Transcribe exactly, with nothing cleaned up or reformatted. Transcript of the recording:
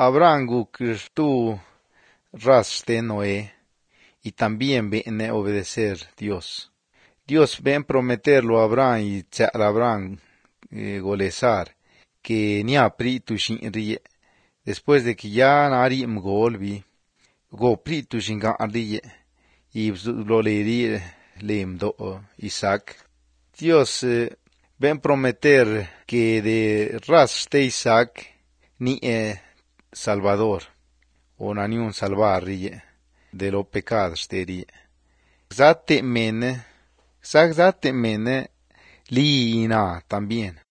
Abraham guktu ras shte Noé, y también bene obedecer Dios. Dios ben prometerlo a Abraham y tsa'al Abraham eh, golezar que nia pri tushin riye. Después de que ya nari mgolvi, go pri tushin ga riye, y lo le lemdo Isaac. Dios eh, ven prometer que de ras de Isaac ni eh, Salvador, o ni un salvar de los pecados de rie. Zate mene, zate mene li ina también.